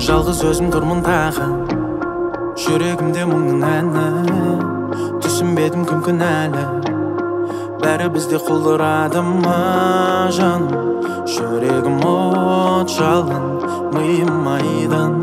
Жалғыз өзім тұрмын тағы, жүрегімде мұңның әні. Түсінбедім кім кінәлі, бәрі бізде құлдырады ма жаным. Жүрегім от жалын, миым айдын.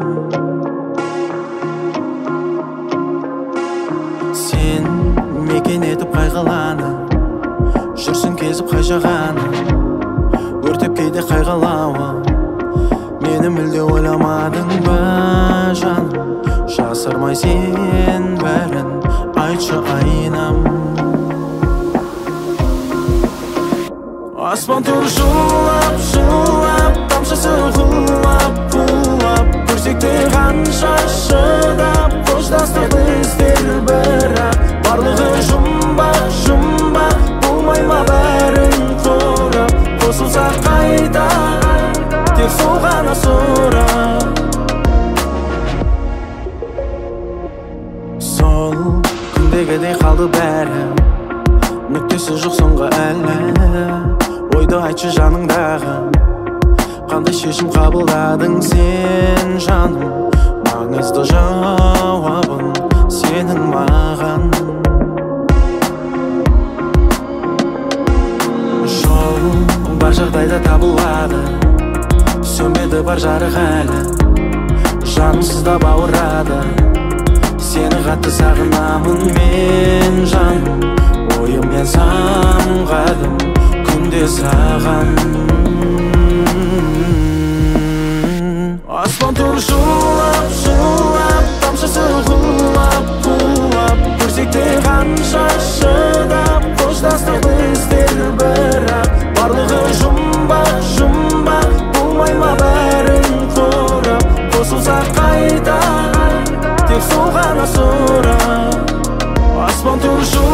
Сен мекен етіп қайғыланы, жүрсің кезіп қай жағаны, өртеп кейде қайғылауы. Мені мүлде ойламадың ба жаным, жасырмай сен бәрін айтшы айнам. Аспан тұр жылап, жылап, тамшысы құлап, құлап. Көрсек те қанша шыдап, қоштастық біздер бірақ. Барлығы жұмбақ, жұмбақ, болмай ма бәрін құрап. Қосылсақ қайта, тек сол ғана сұрақ. Сол күндегідей қалды бәрі, нүктесі жоқ соңғы әлі. Ойды айтшы жаныңдағы, қандай шешім қабылдадың сен жаным. Маңызды жауабын сенің маған. Жол бар жағдайда табылады, сөнбеді бар жарық әлі. Жанымсыз да бауырады, сені қатты сағынамын мен жаным. Ойыммен самғадым күнде саған. Аспан тұр жылап, жылап, тамшысы құлап, құлап. Көрсек те қанша шыдап, қоштастық біздер бірақ. Барлығы жұмбақ, жұмбақ, болмай ма бәрін құрап. Қосылсақ қайта, тек сол ғана сұрақ. Аспан тұр жылап,